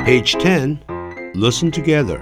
Page 10. Listen together.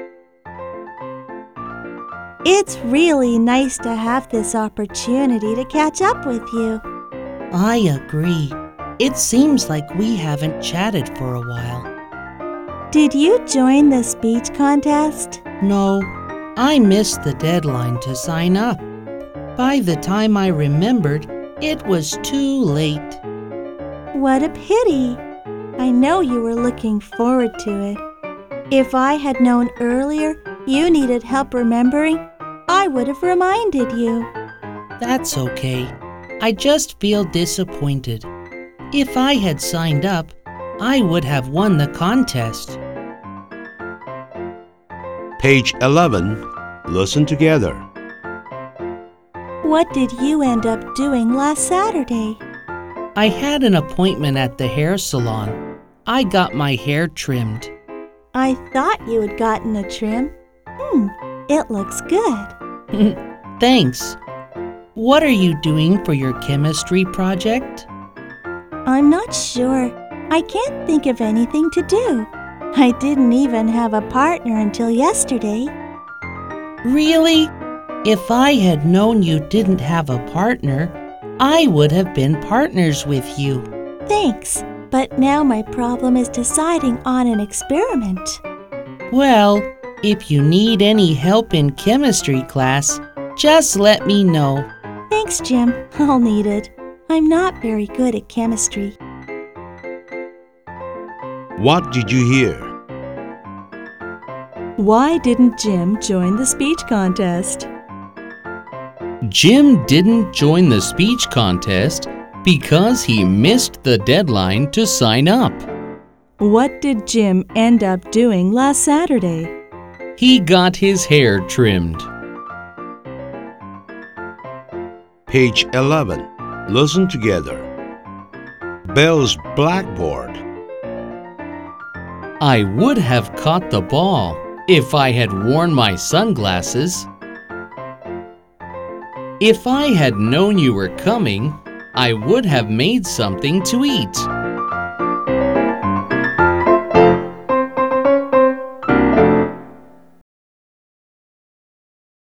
It's really nice to have this opportunity to catch up with you. I agree. It seems like we haven't chatted for a while. Did you join the speech contest? No, I missed the deadline to sign up. By the time I remembered, it was too late. What a pity. I know you were looking forward to it. If I had known earlier you needed help remembering, I would have reminded you. That's okay. I just feel disappointed. If I had signed up, I would have won the contest. Page 11. Listen together. What did you end up doing last Saturday? I had an appointment at the hair salon. I got my hair trimmed. I thought you had gotten a trim. It looks good. Thanks. What are you doing for your chemistry project? I'm not sure. I can't think of anything to do. I didn't even have a partner until yesterday. Really? If I had known you didn't have a partner, I would have been partners with you. Thanks, but now my problem is deciding on an experiment. Well, if you need any help in chemistry class, just let me know. Thanks, Jim. I'll need it. I'm not very good at chemistry. What did you hear? Why didn't Jim join the speech contest? Jim didn't join the speech contest because he missed the deadline to sign up. What did Jim end up doing last Saturday? He got his hair trimmed. Page 11. Listen together. Bell's blackboard. I would have caught the ball if I had worn my sunglasses. If I had known you were coming, I would have made something to eat.